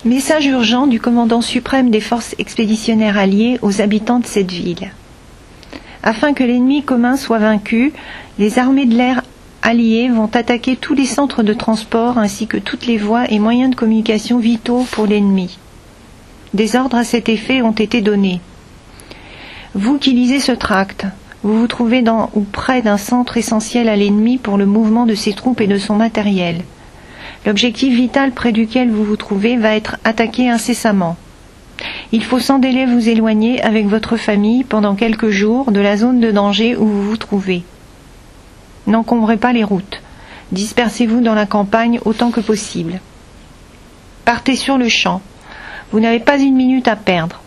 Message urgent du commandant suprême des forces expéditionnaires alliées aux habitants de cette ville. Afin que l'ennemi commun soit vaincu, les armées de l'air alliées vont attaquer tous les centres de transport ainsi que toutes les voies et moyens de communication vitaux pour l'ennemi. Des ordres à cet effet ont été donnés. Vous qui lisez ce tract, vous vous trouvez dans ou près d'un centre essentiel à l'ennemi pour le mouvement de ses troupes et de son matériel. L'objectif vital près duquel vous vous trouvez va être attaqué incessamment. Il faut sans délai vous éloigner avec votre famille pendant quelques jours de la zone de danger où vous vous trouvez. N'encombrez pas les routes. Dispersez-vous dans la campagne autant que possible. Partez sur le champ. Vous n'avez pas une minute à perdre.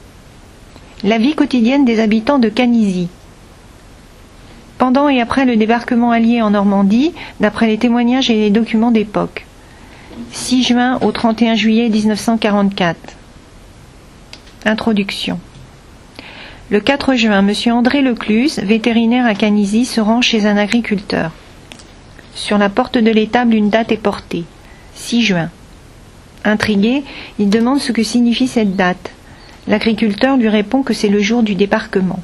La vie quotidienne des habitants de Canizy. Pendant et après le débarquement allié en Normandie, d'après les témoignages et les documents d'époque. 6 juin au 31 juillet 1944. Introduction. Le 4 juin, M. André Lecluse, vétérinaire à Canizy, se rend chez un agriculteur. Sur la porte de l'étable, une date est portée. 6 juin. Intrigué, il demande ce que signifie cette date. L'agriculteur lui répond que c'est le jour du débarquement.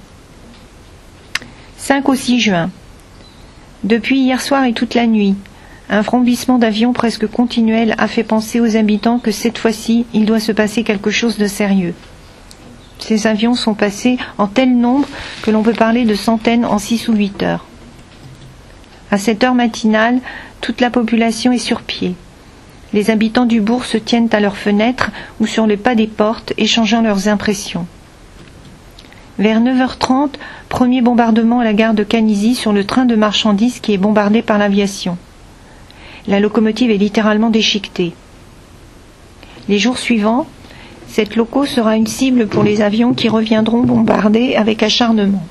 5 au 6 juin. Depuis hier soir et toute la nuit, un frombissement d'avions presque continuel a fait penser aux habitants que cette fois-ci, il doit se passer quelque chose de sérieux. Ces avions sont passés en tel nombre que l'on peut parler de centaines en 6 ou 8 heures. À cette heure matinale, toute la population est sur pied. Les habitants du bourg se tiennent à leurs fenêtres ou sur les pas des portes, échangeant leurs impressions. Vers 9h30, premier bombardement à la gare de Canizy sur le train de marchandises qui est bombardé par l'aviation. La locomotive est littéralement déchiquetée. Les jours suivants, cette loco sera une cible pour les avions qui reviendront bombarder avec acharnement.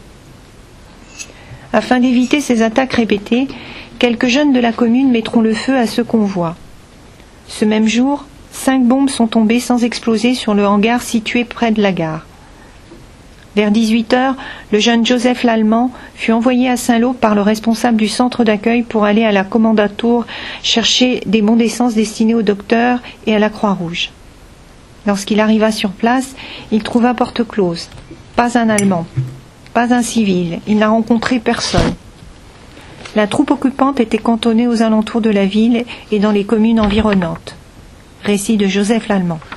Afin d'éviter ces attaques répétées, quelques jeunes de la commune mettront le feu à ce convoi. Ce même jour, 5 bombes sont tombées sans exploser sur le hangar situé près de la gare. Vers 18h, le jeune Joseph Lallemand fut envoyé à Saint-Lô par le responsable du centre d'accueil pour aller à la Kommandantur chercher des bons d'essence destinés aux docteurs et à la Croix-Rouge. Lorsqu'il arriva sur place, il trouva porte close. Pas un Allemand, pas un civil, il n'a rencontré personne. La troupe occupante était cantonnée aux alentours de la ville et dans les communes environnantes. Récit de Joseph Lallemand.